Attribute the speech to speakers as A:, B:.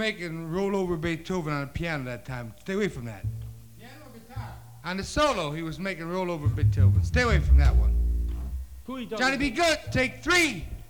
A: making roll over Beethoven on the piano that time. Stay away from that.
B: Piano or guitar?
A: On the solo, he was making roll over Beethoven. Stay away from that one.
B: Who he done
A: Johnny
B: it
A: B.
B: with?
A: Good, take 3.